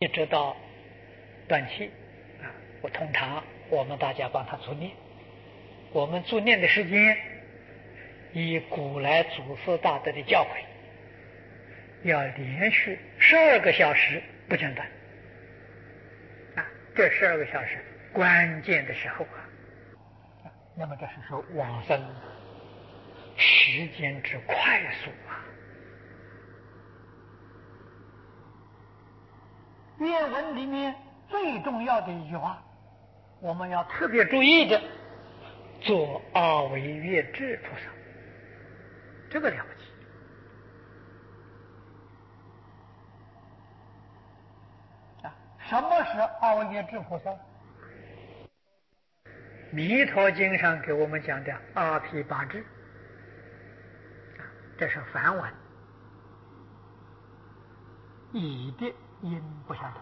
一直到断气啊，通常我们大家帮他助念。我们助念的时间，以古来祖师大德的教诲，要连续12个小时不间断啊，这12个小时关键的时候啊，那么这是说往生时间之快速啊。愿文里面最重要的一句话，我们要特别注意的，做阿惟越致菩萨，这个了不起啊！什么是阿惟越致菩萨？弥陀经上给我们讲的阿毗跋致啊，这是梵文，译的音不相同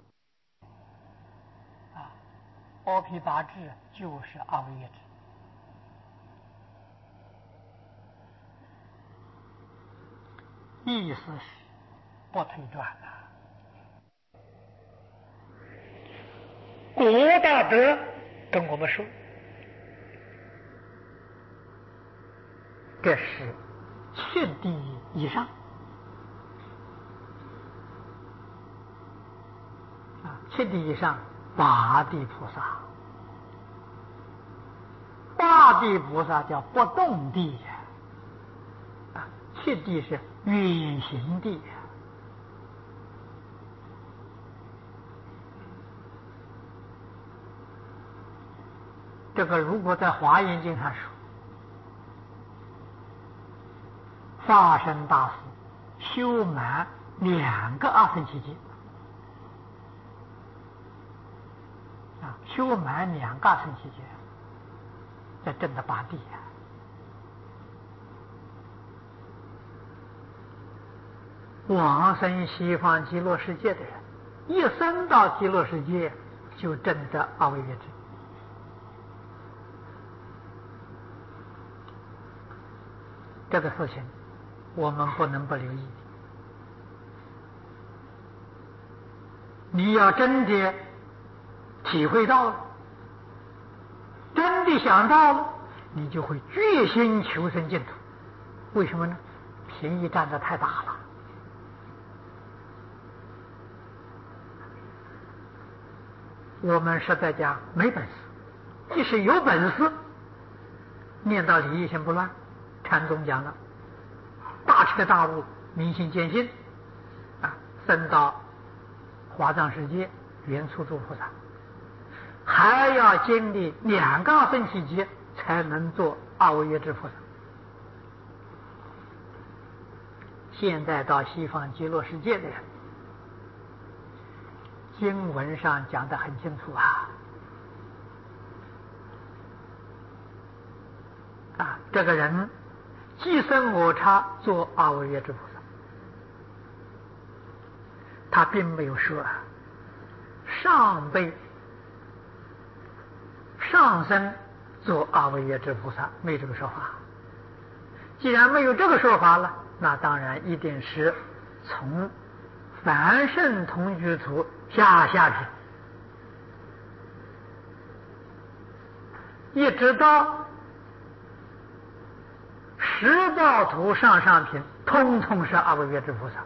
啊。阿毗跋致就是阿惟越致，意思是不推断了。古大德跟我们说，这是7地以上啊，7地以上八地菩萨，八地菩萨叫不动地啊，7地是远行地。这个如果在华严经上说，法身大士修满2个阿僧祇劫啊，修满2个阿僧祇劫，这真的八地啊。往生西方极乐世界的人，一生到极乐世界就证得阿惟越致。这个事情我们不能不留意。你要真的体会到了，真的想到了，你就会决心求生净土。为什么呢？便宜占得太大了。我们实在讲没本事，即使有本事，念到理一心不乱。禅宗讲了，大彻大悟，明心见性啊，升到华藏世界圆初住菩萨，还要经历2个阿僧祇劫才能做阿惟越致菩萨。现在到西方极乐世界的人，经文上讲得很清楚啊，这个人即生我刹做阿惟越致菩萨，他并没有说上辈上生做阿惟越致菩萨，没这个说法。既然没有这个说法了，那当然一定是从凡圣同居土下品，一直到10报土上品，通通是阿惟越致菩萨，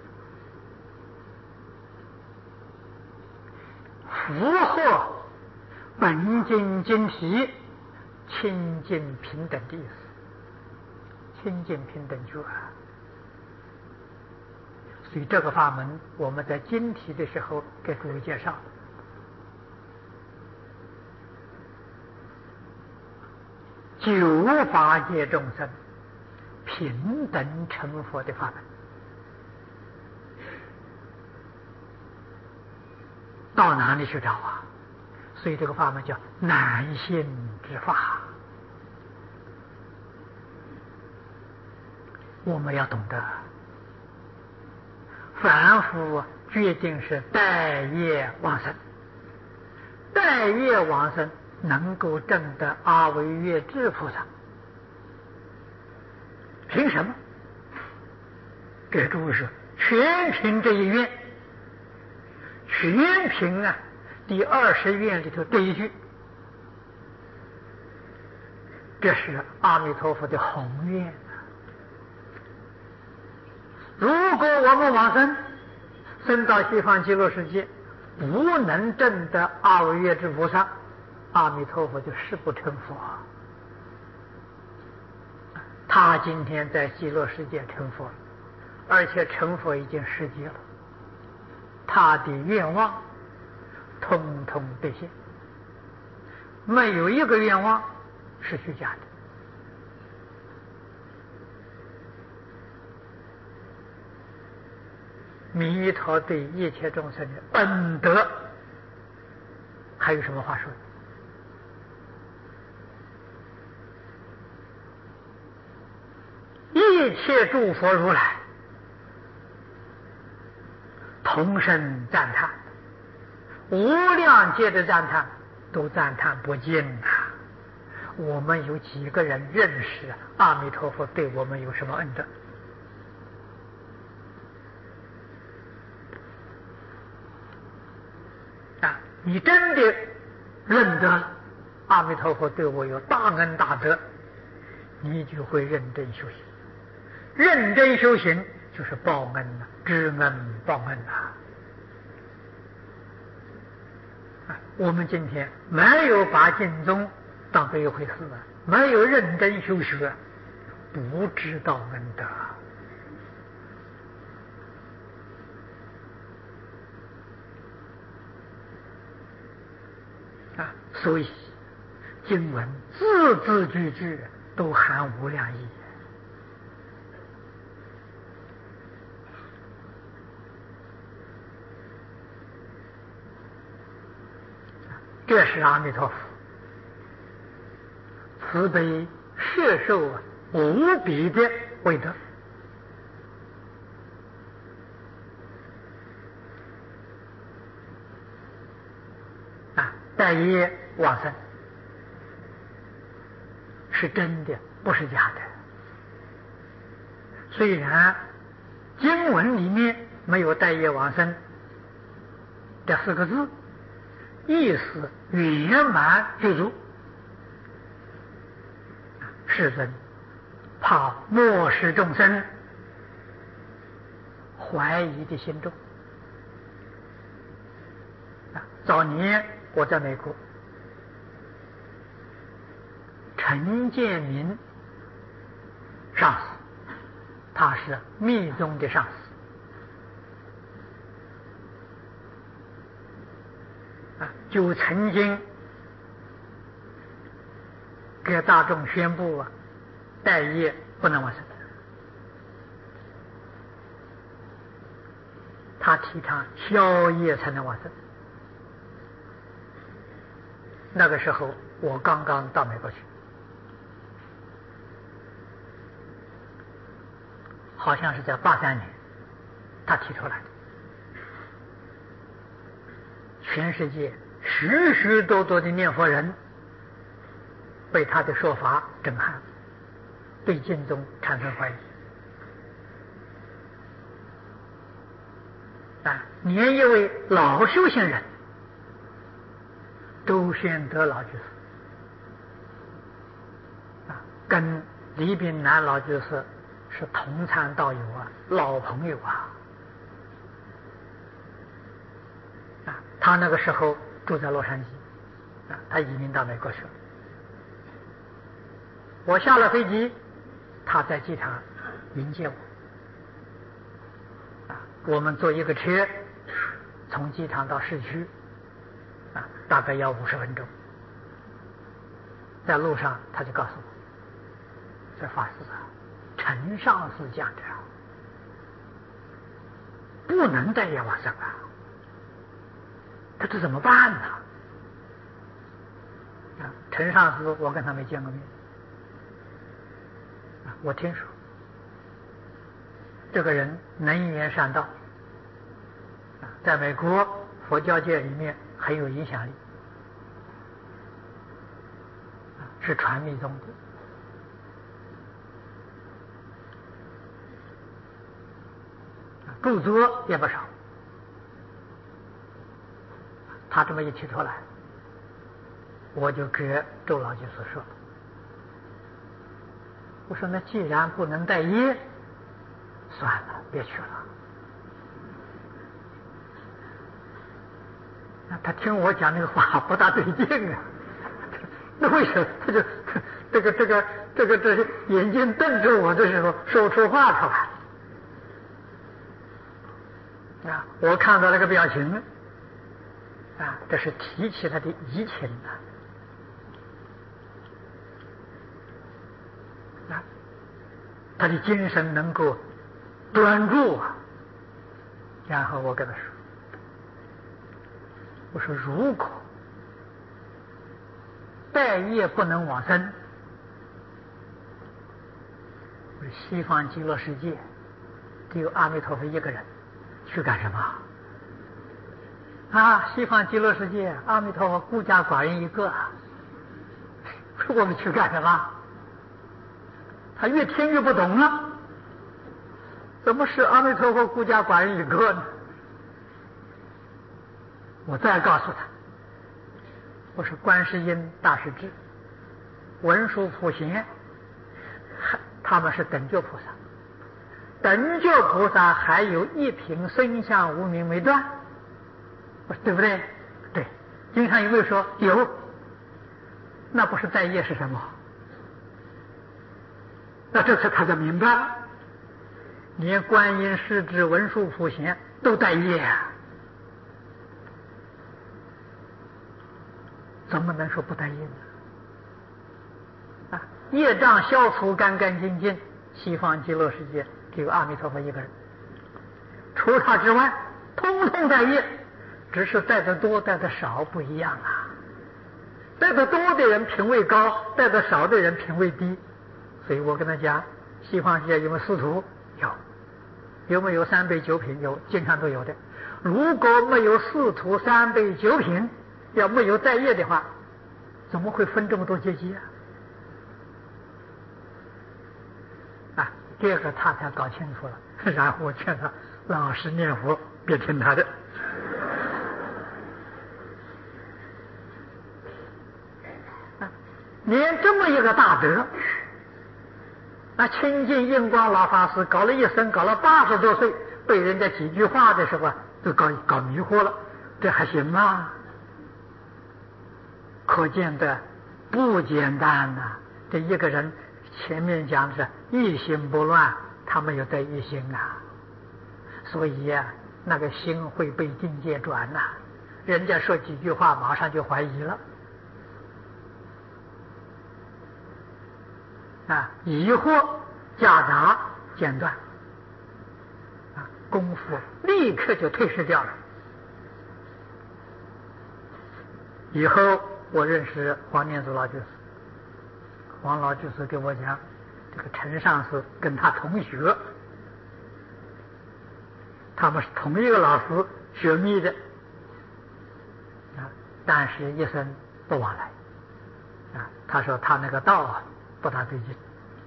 符合本经经题清净平等的意思，清净平等觉所以这个法门我们在经题的时候给诸位介绍，九法界众生平等成佛的法门，到哪里去找啊？所以这个法门叫难信之法。我们要懂得，凡夫决定是待业往生，待业往生能够证得阿惟越致菩萨，凭什么？给诸位说，全凭这一愿， 全凭啊第20愿里头这一句，这是阿弥陀佛的宏愿啊。如果我们往生，生到西方极乐世界，不能证得阿惟越致菩萨，阿弥陀佛就誓不成佛。他今天在极乐世界成佛了，而且成佛已经实际了，他的愿望通通兑现，没有一个愿望是虚假的。弥陀对一切众生的恩德，还有什么话说？一切诸佛如来同声赞叹，无量劫的赞叹都赞叹不尽啊！我们有几个人认识阿弥陀佛对我们有什么恩德？啊，你真的认得阿弥陀佛对我有大恩大德，你就会认真修行。认真修行就是报恩呐，知恩报恩呐。我们今天没有把经宗当作一回事啊，没有认真修学，不知道恩德啊。所以经文字字句句都含无量义。这是阿弥陀佛慈悲摄受无比的威德啊！待业往生是真的，不是假的。虽然经文里面没有待业往生这4个字，意思圆满具足，世尊怕末世众生怀疑的心中。早年我在美国，陈建民上师，他是密宗的上师，就曾经给大众宣布待业不能往生。他提倡宵夜才能往生。那个时候我刚刚到美国去，好像是在83年他提出来的。全世界许许多多的念佛人被他的说法震撼，对经宗产生怀疑连一位老修行人都选得老居士跟李炳南老居士是同参道友老朋友他那个时候住在洛杉矶他移民到美国去了。我下了飞机，他在机场迎接我我们坐一个车从机场到市区大概要50分钟。在路上他就告诉我，这法师陈上师讲的不能待业往生他这怎么办呢？陈上师我跟他没见过面我听说这个人能言善道在美国佛教界里面很有影响力是传密宗的著作也不少他这么一提出来，我就给周老居士说，我说那既然不能带业，算了，别去了。那他听我讲那个话不大对劲啊，那为什么他就这些眼睛瞪着我的时候说出话出来啊？我看到那个表情啊，这是提起他的移情啊，他的精神能够端住啊。然后我跟他说，我说如果带业不能往生，西方极乐世界只有阿弥陀佛一个人，去干什么啊？西方极乐世界阿弥陀佛孤家寡人一个，我们去干什么？他越听越不懂了，怎么是阿弥陀佛孤家寡人一个呢？我再告诉他，我说观世音大势至、文殊普贤，他们是等觉菩萨，等觉菩萨还有一品身相无明没断，我说对不对？对。经上有没有说有？那不是带业是什么？那这次他就明白了，连观音世至、文殊普贤都带业啊，怎么能说不带业呢？啊，业障消除干干净净，西方极乐世界只有阿弥陀佛一个人，除他之外通通带业，只是带得多带得少不一样啊。带得多的人品位高，带得少的人品位低。所以我跟他讲，西方世界有没有四土？有没有三辈九品？有，经常都有的。如果没有四土三辈九品，要没有带业的话，怎么会分这么多阶级啊？这个他才搞清楚了。然后我劝他老实念佛，别听他的。连这么一个大德，亲近印光老法师搞了一生，搞了80多岁，被人家几句话的时候都搞迷惑了，这还行吗？可见的不简单呐。这一个人前面讲的是一心不乱，他没有在一心啊，所以那个心会被境界转呐。人家说几句话，马上就怀疑了疑惑夹杂间断功夫立刻就退失掉了。以后我认识黄念祖老居士，黄老居士给我讲，这个陈上师跟他同学，他们是同一个老师学密的但是一生不往来他说他那个道不大对劲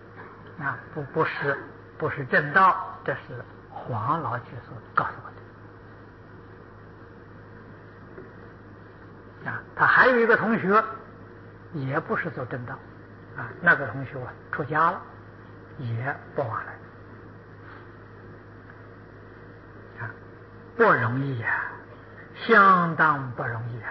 不是正道，这是黄老居士告诉我的他还有一个同学也不是走正道那个同学出家了，也不往来不容易相当不容易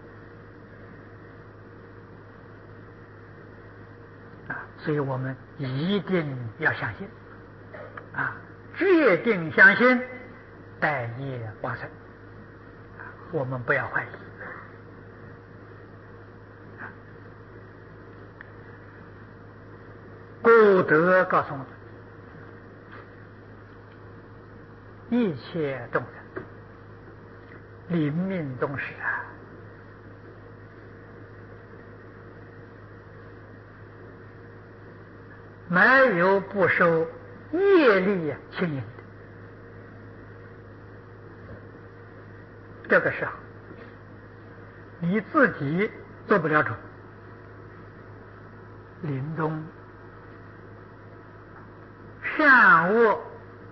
所以我们一定要相信决定相信，带业往生我们不要怀疑古德告诉我们，一切众生临命终时没有不受业力牵引的。这个时候你自己做不了主，临终善恶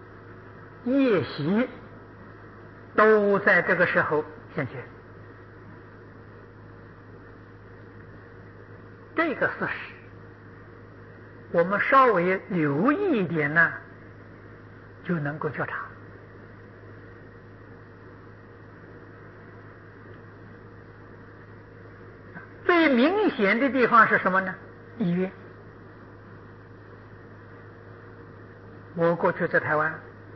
业习都在这个时候现前这个事实，我们稍微留意一点呢，就能够觉察。最明显的地方是什么呢？医院。我过去在台湾，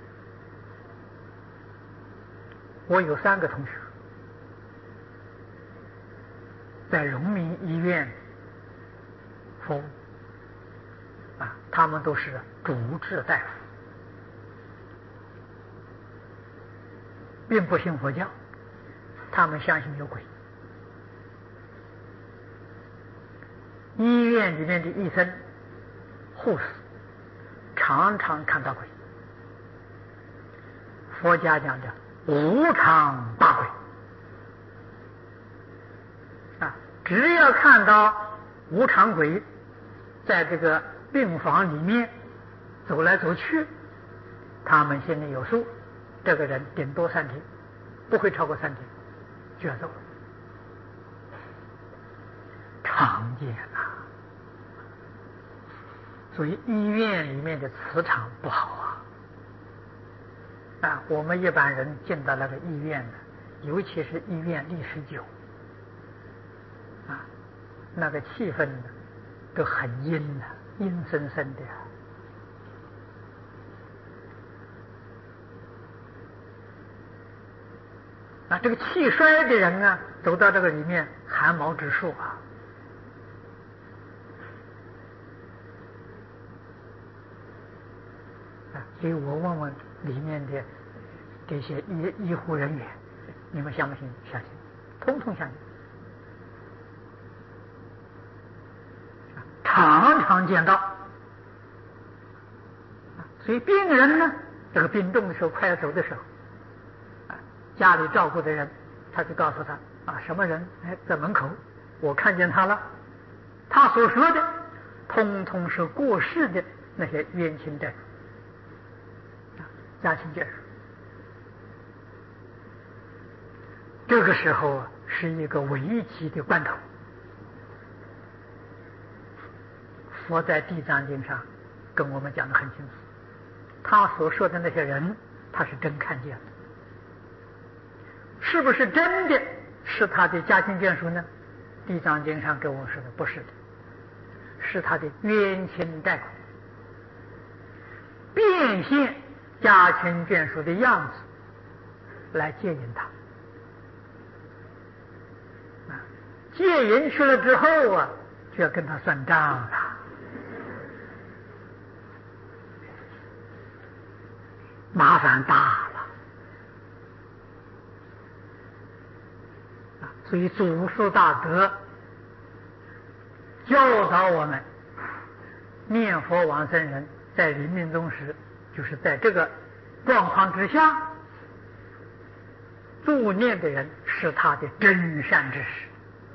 我有3个同学在荣民医院服务，他们都是主治大夫，并不信佛教，他们相信有鬼。医院里面的医生、护士常常看到鬼，佛家讲的无常大鬼只要看到无常鬼在这个病房里面走来走去，他们心里有数，这个人顶多3天，不会超过3天就要走了，常见啊。所以医院里面的磁场不好我们一般人进到那个医院呢，尤其是医院历史久那个气氛呢都很阴阴森森的这个气衰的人走到这个里面寒毛直竖所以我问问里面的这些医护人员，你们相不信？相信，通通相信。常常见到所以病人呢，这个病重的时候，快要走的时候家里照顾的人他就告诉他什么人在门口，我看见他了，他所说的通通是过世的那些冤亲债主家亲眷属。这个时候是一个危急的关头，佛在地藏经上跟我们讲得很清楚，他所说的那些人他是真看见了，是不是真的是他的家亲眷属呢？地藏经上跟我说的不是的，是他的冤亲债主变现家亲眷属的样子来接引他接引去了之后就要跟他算账了，麻烦大了所以祖师大德教导我们，念佛往生人在临命终时，就是在这个状况之下，助念的人是他的真善之时。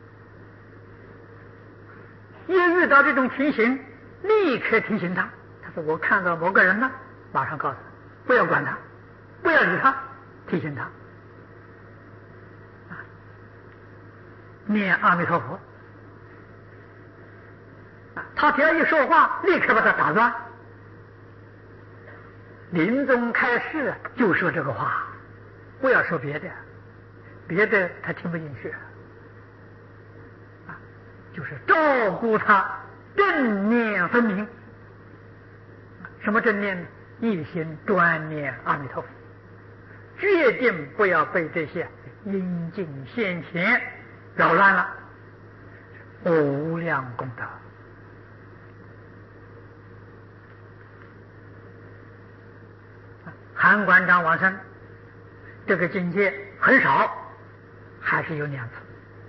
一遇到这种情形，立刻提醒他。他说：“我看到某个人了，马上告诉他，不要管他，不要理他，提醒他。念阿弥陀佛。他只要一说话，立刻把他打断。临终开示就说这个话，不要说别的，别的他听不进去。就是照顾他正念分明。什么正念呢？一心专念阿弥陀佛，决定不要被这些阴境现前扰乱了，无量功德。韩馆长往生这个境界很少，还是有2次。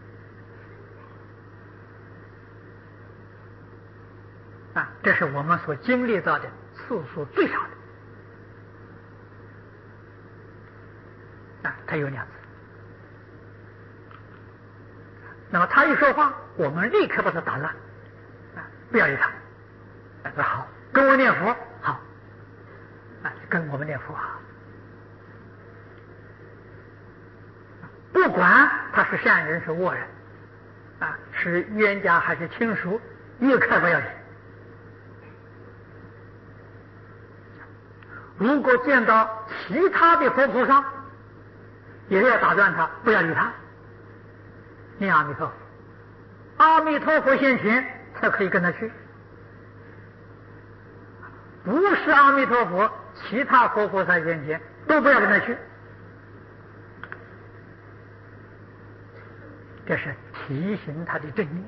这是我们所经历到的次数最少的他有2次。那么他一说话，我们立刻把他打乱不要理他说好，跟我念佛好跟我们念佛不管他是善人是恶人是冤家还是亲属，一概不要理。如果见到其他的佛菩萨，也要打断他，不要理他，念阿弥陀佛，阿弥陀佛现前才可以跟他去。不是阿弥陀佛，其他佛菩萨现前都不要跟他去。这是提醒他的正念。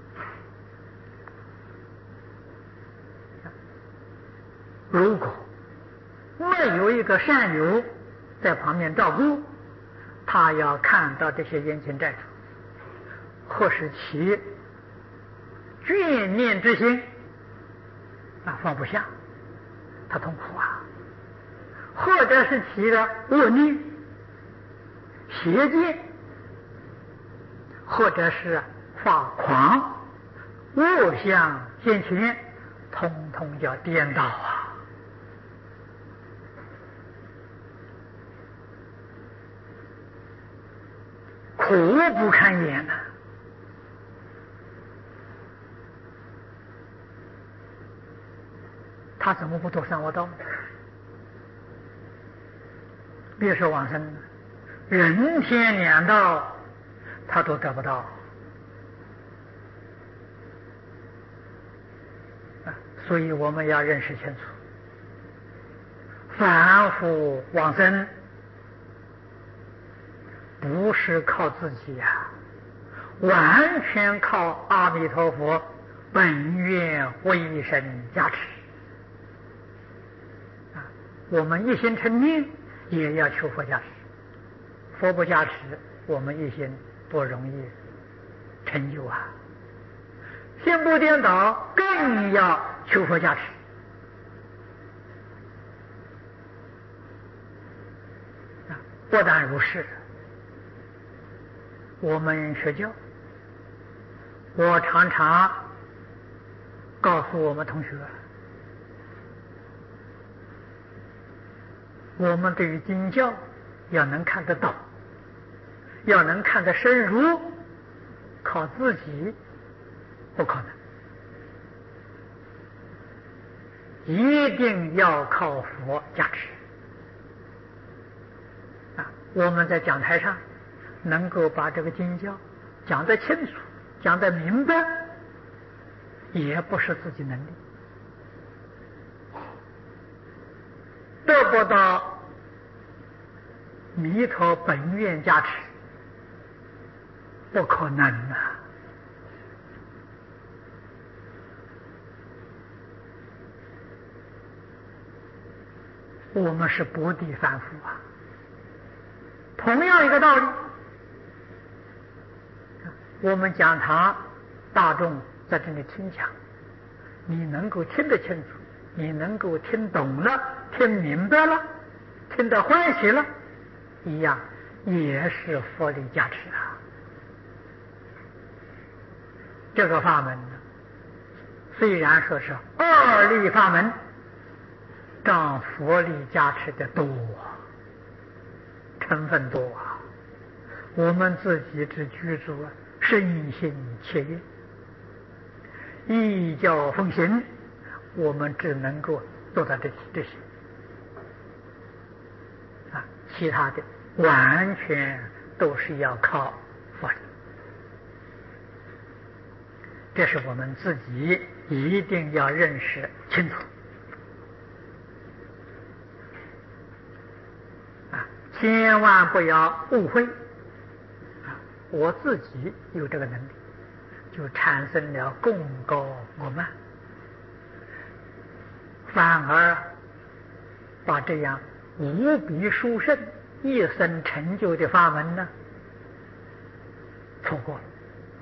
如果没有一个善友在旁边照顾，他要看到这些冤亲债主，或是起眷念之心，放不下，他痛苦啊；或者是起了恶念、邪见，或者是发狂、恶相现前，通通叫颠倒啊！苦不堪言呐！他怎么不走三恶道呢？别说往生了，人天两道他都得不到。所以我们要认识清楚，凡夫往生不是靠自己呀，完全靠阿弥陀佛本愿威神加持。我们一心称念，也要求佛加持。佛不加持，我们一心不容易成就啊。心不颠倒，更要求佛加持。不但如是，我们学教，我常常告诉我们同学，我们对于经教要能看得懂，要能看得深入，靠自己不可能，一定要靠佛加持。我们在讲台上能够把这个经教讲得清楚、讲得明白，也不是自己能力，得不到弥陀本愿加持，不可能啊！我们是薄地凡夫啊。同样一个道理，我们讲堂大众在这里听讲，你能够听得清楚，你能够听懂了、听明白了、听得欢喜了，一样也是佛力加持啊。这个法门呢，虽然说是二力法门，但佛力加持的多，成分多啊。我们自己只居住身心切愿，依教奉行，我们只能够做到这些其他的完全都是要靠佛力。这是我们自己一定要认识清楚千万不要误会我自己有这个能力，就产生了功高我慢，反而把这样无比殊胜、一生成就的法门呢错过了。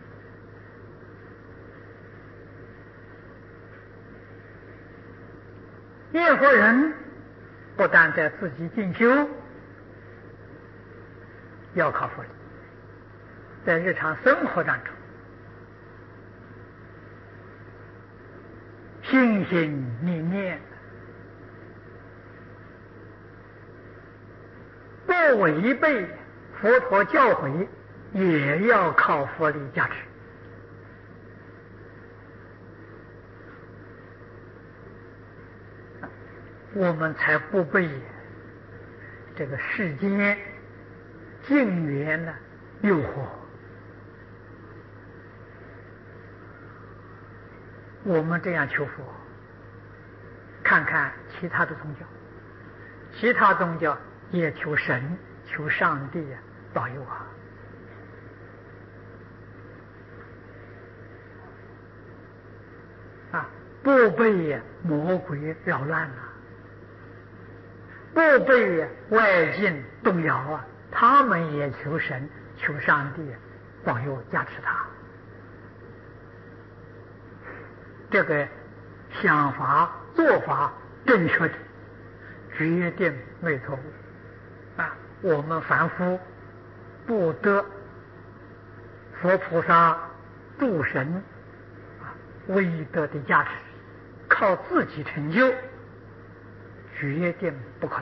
念佛人不但在自己进修要靠佛力，在日常生活当中心心念念不违背佛陀教诲，也要靠佛力加持。 我们才不被这个世间境缘呢诱惑。我们这样求佛，看看其他的宗教，其他宗教也求神、求上帝保佑不被魔鬼扰乱不被外境动摇他们也求神、求上帝保佑加持他。这个想法做法正确的，决定没错误我们凡夫不得佛菩萨诸神威德的加持，靠自己成就决定不可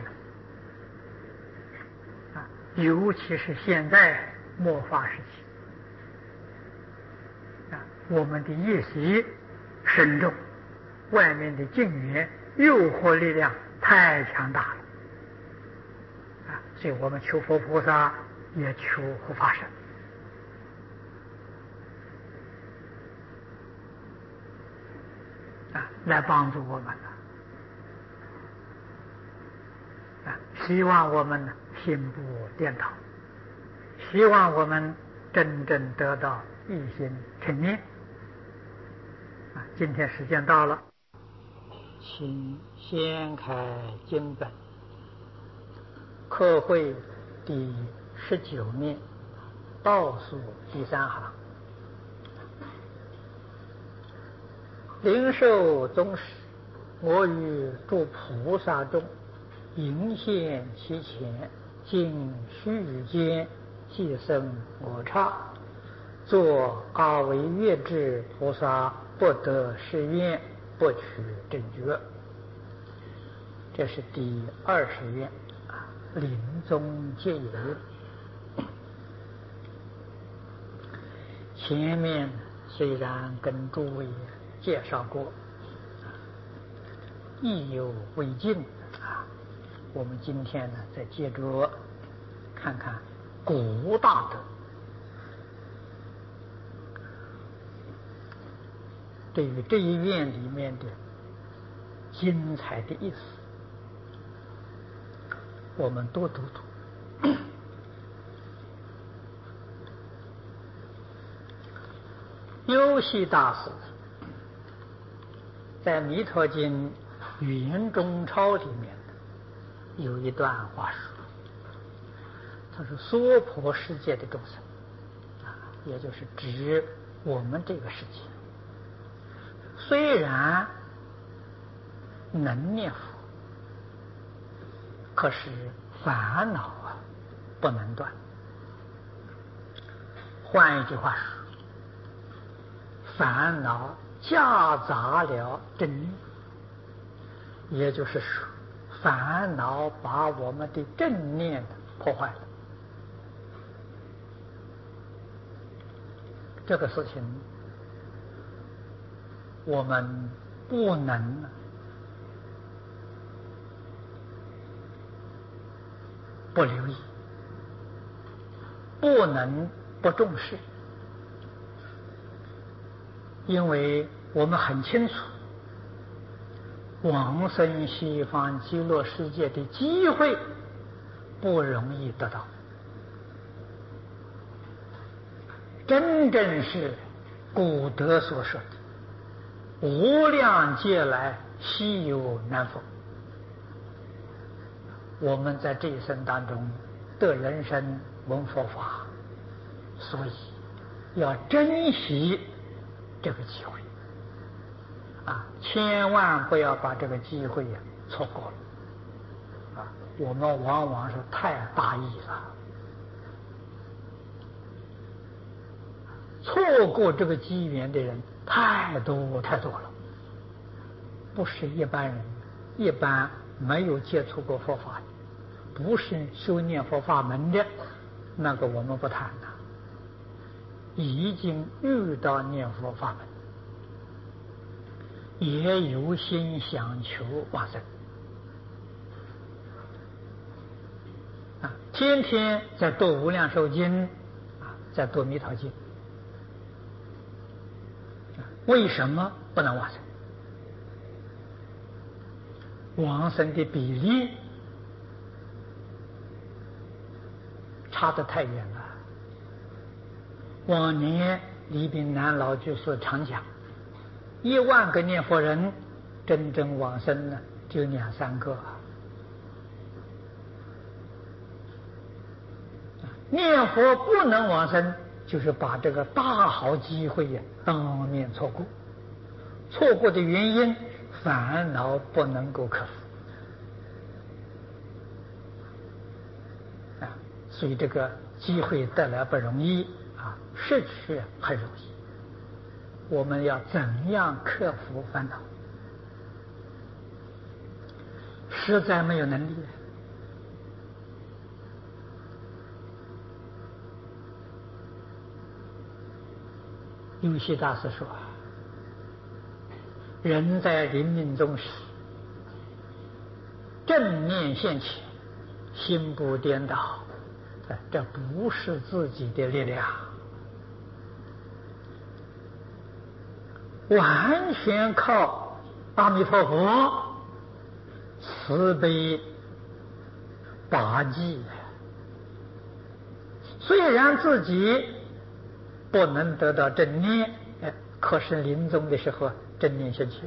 能尤其是现在末法时期我们的业习深重，外面的境缘诱惑力量太强大了所以我们求佛菩萨也求护法神来帮助我们希望我们心不颠倒，希望我们真正得到一心成念今天时间到了，请掀开经本，课会第19面倒数第3行。灵寿宗室，我于诸菩萨中迎现其前，经须臾间，即生我刹，作阿惟越致菩萨不得誓愿，不取正觉。这是第20愿临终结言。前面虽然跟诸位介绍过，意犹未尽我们今天呢，再接着看看古大德对于这一愿里面的精彩的意思，我们多读读。优系大师在《弥陀经·云中钞》里面有一段话说，他说娑婆世界的众生也就是指我们这个世界，虽然能念佛，可是烦恼不能断。换一句话说，烦恼夹杂了正念，也就是说，烦恼把我们的正念破坏了。这个事情我们不能不留意，不能不重视，因为我们很清楚往生西方极乐世界的机会不容易得到，真正是古德所说的无量劫来稀有难逢。我们在这一生当中得人生闻佛法，所以要珍惜这个机会千万不要把这个机会错过了我们往往是太大意了，错过这个机缘的人太多太多了，不是一般人，一般没有接触过佛法，不是修念佛法门的，那个我们不谈了。已经遇到念佛法门，也有心想求往生， 天天在读无量寿经，在读弥陀经，为什么不能往生？往生的比例差得太远了。往年李炳南老居士常讲，10000个念佛人，真正往生呢，就2、3个。念佛不能往生，就是把这个大好机会当面错过。错过的原因，烦恼不能够克服所以这个机会得来不容易失去很容易。我们要怎样克服烦恼？实在没有能力。有些大师说，人在临命终时，正念现前，心不颠倒，这不是自己的力量，完全靠阿弥陀佛慈悲拔济。虽然自己不能得到正念，可是临终的时候正念现前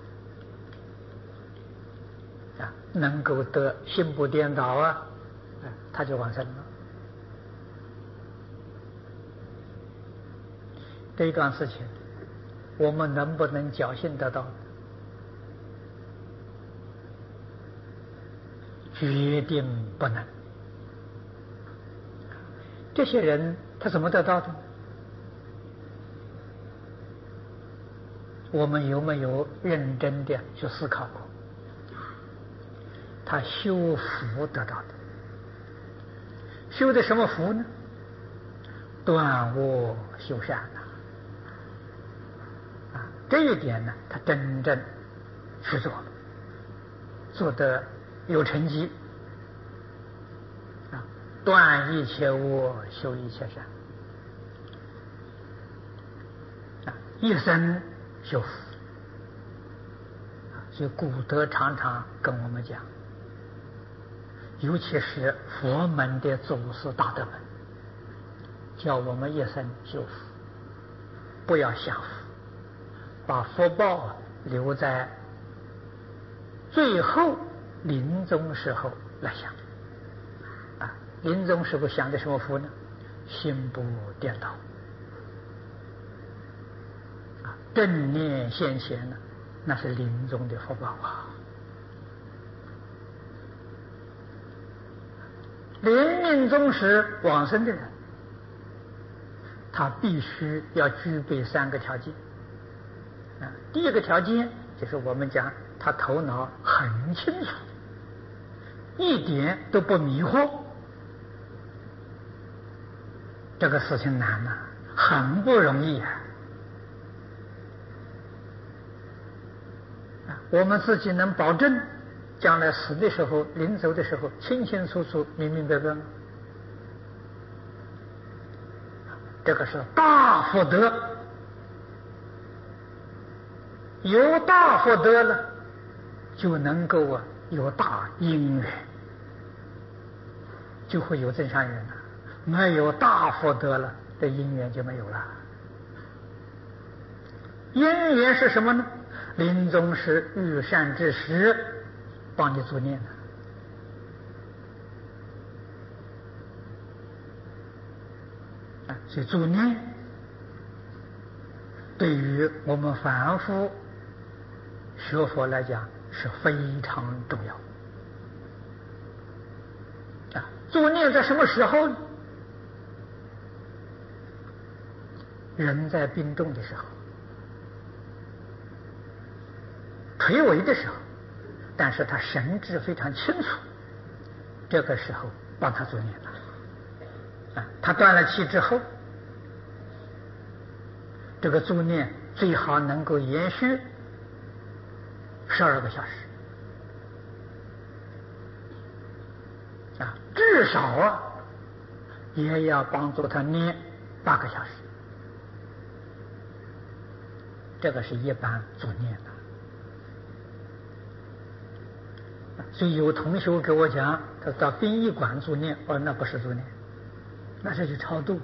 能够得心不颠倒他就往生了。这一段事情我们能不能侥幸得到？决定不能。这些人他怎么得到的？我们有没有认真的去思考过？他修福得到的。修的什么福呢？断恶修善这一点呢，他真正去做了，做得有成绩断一切恶，修一切善一生修福所以古德常常跟我们讲，尤其是佛门的祖师大德们，叫我们一生修福，不要享福，把福报留在最后临终时候来想临终时候想的什么福呢？心不颠倒正念现前呢，那是临终的福报临命终时往生的人，他必须要具备3个条件第一个条件就是我们讲他头脑很清楚，一点都不迷惑。这个事情难很不容易我们自己能保证将来死的时候，临走的时候清清楚楚明明白白吗？这个是大福德。有大福德了，就能够有大因缘，就会有正善缘了。没有大福德了，这因缘就没有了。因缘是什么呢？临终时遇善知识帮你助念所以助念对于我们凡夫学佛来讲是非常重要助念在什么时候呢？人在病重的时候，垂危的时候，但是他神志非常清楚，这个时候帮他助念他断了气之后，这个助念最好能够延续12个小时至少也要帮助他念8个小时。这个是一般助念的。所以有同学给我讲，他到殡仪馆助念，我说那不是助念，那是去超度。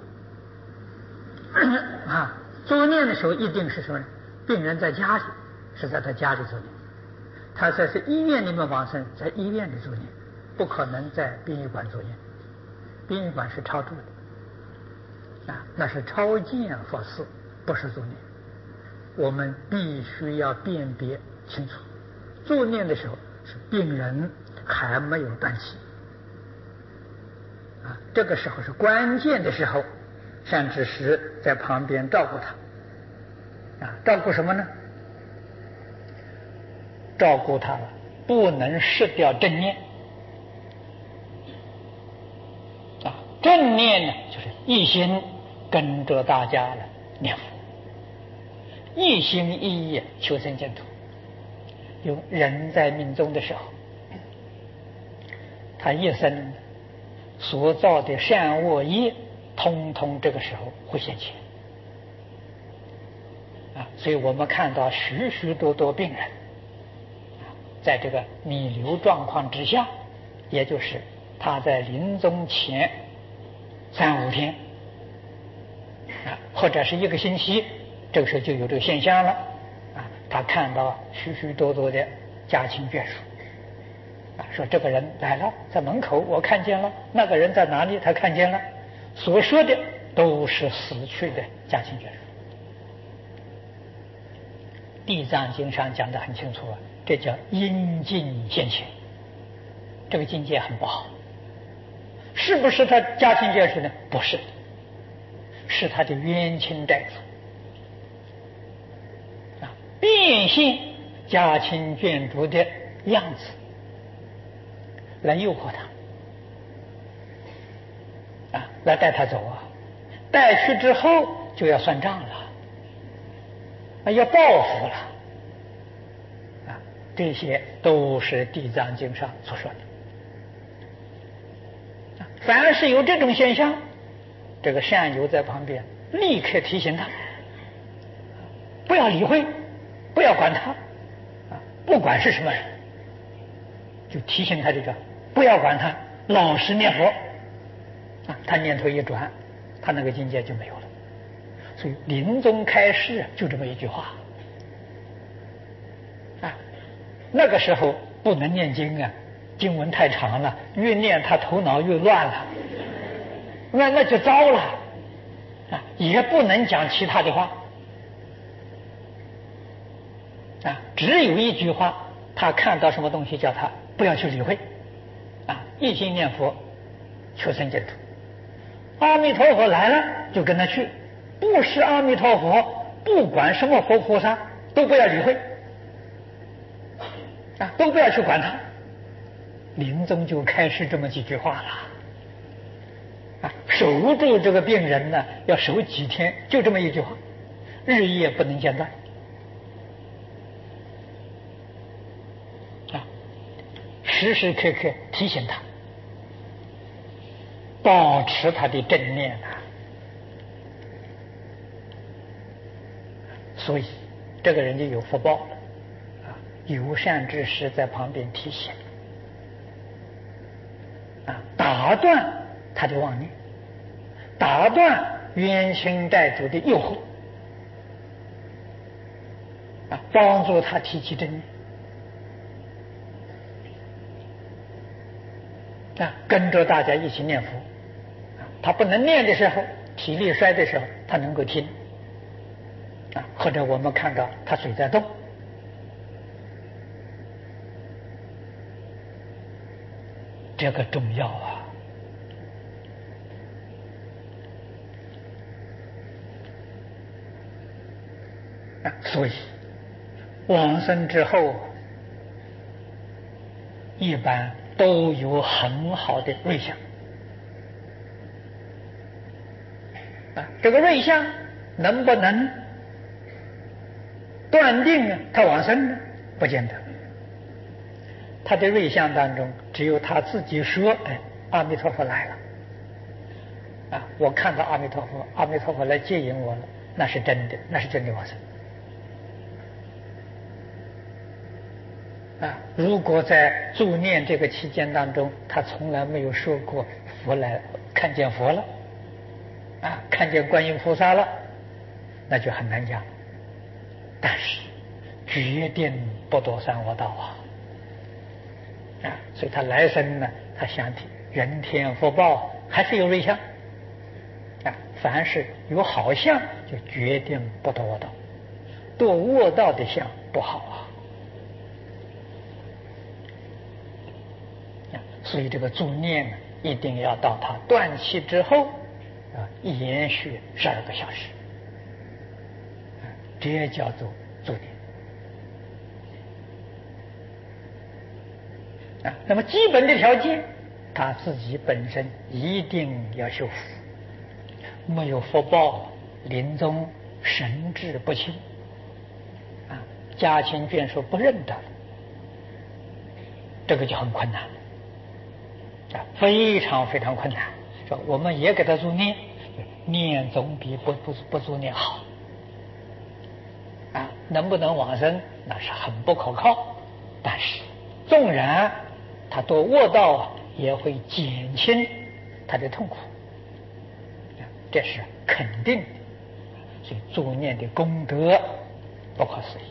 助念的时候一定是什么呢？病人在家里，是在他家里助念；他在医院里面往生，在医院里助念，不可能在殡仪馆助念。殡仪馆是超度的，那是超荐佛事，不是助念。我们必须要辨别清楚，助念的时候是病人还没有断气，这个时候是关键的时候，善知识在旁边照顾他，照顾什么呢？照顾他了，不能失掉正念。正念呢，就是一心跟着大家来念佛，一心一意求生净土。有人在命中的时候，他一生所造的善恶业，通通这个时候会现前。所以我们看到许许多多病人，在这个弥留状况之下，也就是他在临终前3、5天，或者是1个星期，这个时候就有这个现象了。他看到许许多多的家亲眷属，说这个人来了，在门口我看见了，那个人在哪里他看见了，所说的都是死去的家亲眷属。地藏经上讲得很清楚，这叫阴尽现前，这个境界很不好。是不是他家亲眷属呢？不是，是他的冤亲债主变现家亲眷属的样子来诱惑他，来带他走带去之后就要算账了，要报复了，这些都是地藏经上所说的。凡是有这种现象，这个善友在旁边立刻提醒他，不要理会，不要管他，不管是什么人，就提醒他这个不要管他，老实念佛，他念头一转，他那个境界就没有了。所以临终开示就这么一句话，那个时候不能念经经文太长了，越念他头脑越乱了，那就糟了，也不能讲其他的话，只有一句话，他看到什么东西叫他不要去理会，一心念佛求生净土。阿弥陀佛来了就跟他去，不是阿弥陀佛，不管什么活菩萨都不要理会，都不要去管他。临终就开始这么几句话了，守住这个病人呢，要守几天，就这么一句话，日夜不能间断，时时刻刻提醒他，保持他的正念所以这个人就有福报了，有善知识在旁边提醒，打断他的妄念，打断冤亲债主的诱惑，帮助他提起正念，跟着大家一起念佛。他不能念的时候，体力衰的时候，他能够听，或者我们看到他水在动，这个重要所以往生之后一般都有很好的瑞相，这个瑞相能不能断定他往生呢？不见得，他的瑞相当中只有他自己说阿弥陀佛来了啊！我看到阿弥陀佛，阿弥陀佛来接引我了，那是真的，那是真的往生啊！如果在助念这个期间当中，他从来没有说过佛来，看见佛了啊，看见观音菩萨了，那就很难讲。但是决定不堕三恶道啊！所以他来生呢，他想起人天福报还是有瑞相啊，凡是有好相就决定不堕恶道，堕恶道的相不好啊。所以这个助念呢，一定要到他断气之后啊，延续12个小时啊，这也叫做助念啊。那么基本的条件，他自己本身一定要修福，没有福报，临终神志不清啊，家亲眷属不认得，这个就很困难啊，非常非常困难。说我们也给他助念，念总比不助念好啊。能不能往生，那是很不可靠，但是纵然他堕恶道也会减轻他的痛苦，这是肯定的。所以助念的功德不可思议。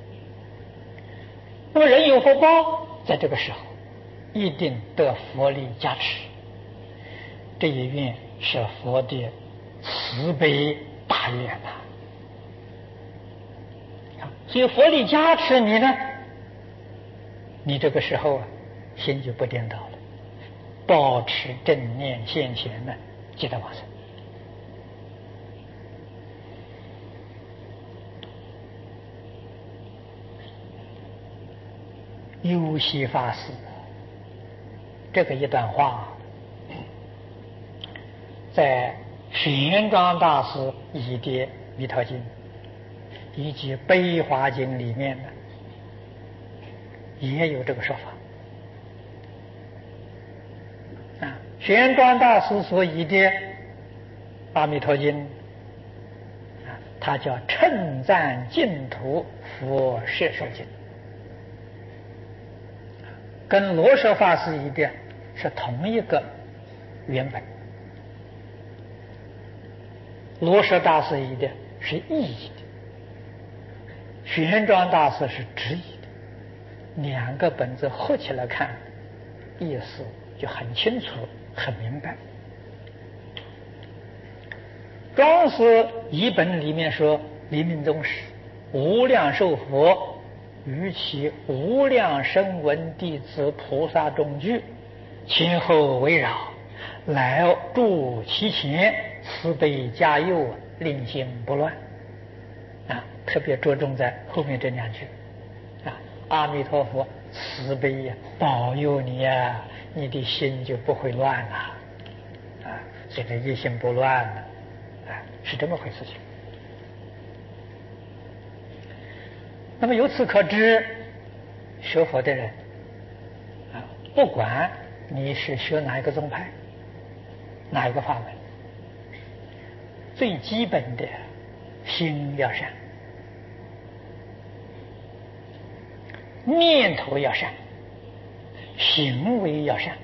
那么人有福报，在这个时候一定得佛力加持，这一愿是佛的慈悲大愿呐。所以佛力加持你呢，你这个时候啊，心就不颠倒了，保持正念现前呢，即得往生。忧悉法师这个一段话，在玄奘大师译的《弥陀经》以及《悲华经》里面呢，也有这个说法啊。玄奘大师所译的《阿弥陀经》啊，它叫称赞净土佛摄受经，跟罗什法师译的是同一个原本。罗什大师译的是意译的，玄奘大师是直译的，两个本子合起来看，意思就很清楚很明白。庄师译本里面说，临命终时无量寿佛与其无量声闻弟子菩萨众聚，前后围绕，来住其前，慈悲加佑，令心不乱啊。特别着重在后面这两句啊，阿弥陀佛慈悲呀，保佑你呀，你的心就不会乱了啊。所以这一心不乱了啊，是这么回事情。那么由此可知，学佛的人啊，不管你是学哪一个宗派，哪一个法门，最基本的心要善，念头要善，行为要善，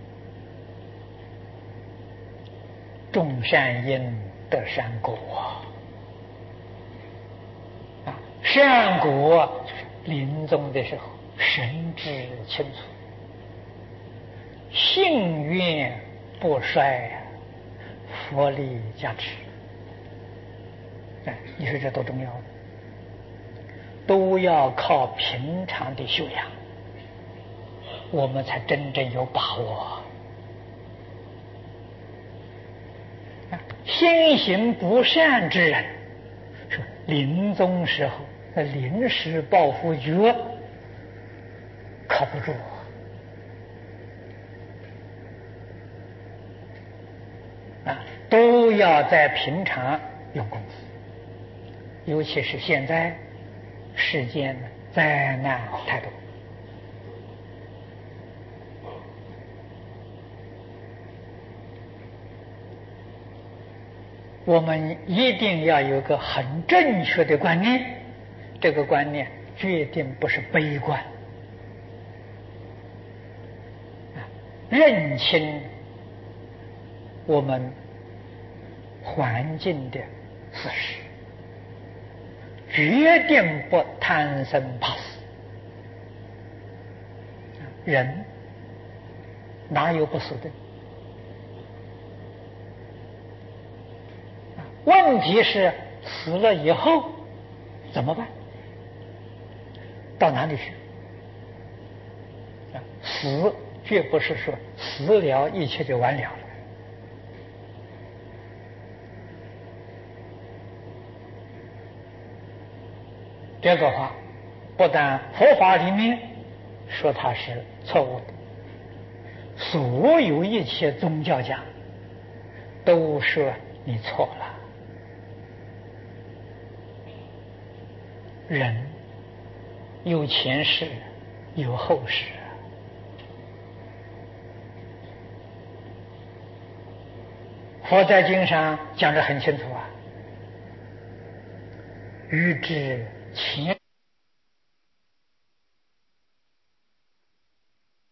种善因得善果啊，善果就是临终的时候神志清楚，信愿不衰，佛力加持。你说这多重要，都要靠平常的修养，我们才真正有把握。心行不善之人，说临终时候临时抱佛脚，靠不住啊！都要在平常用功夫。尤其是现在世间灾难太多我们一定要有个很正确的观念，这个观念决定不是悲观，认清我们环境的事实，决定不贪生怕死。人哪有不死的？问题是死了以后怎么办？到哪里去？死绝不是说死了一切就完了了。这个话不但佛法里面说它是错误的，所有一切宗教家都说你错了。人有前世有后世，佛在经上讲得很清楚啊，欲知前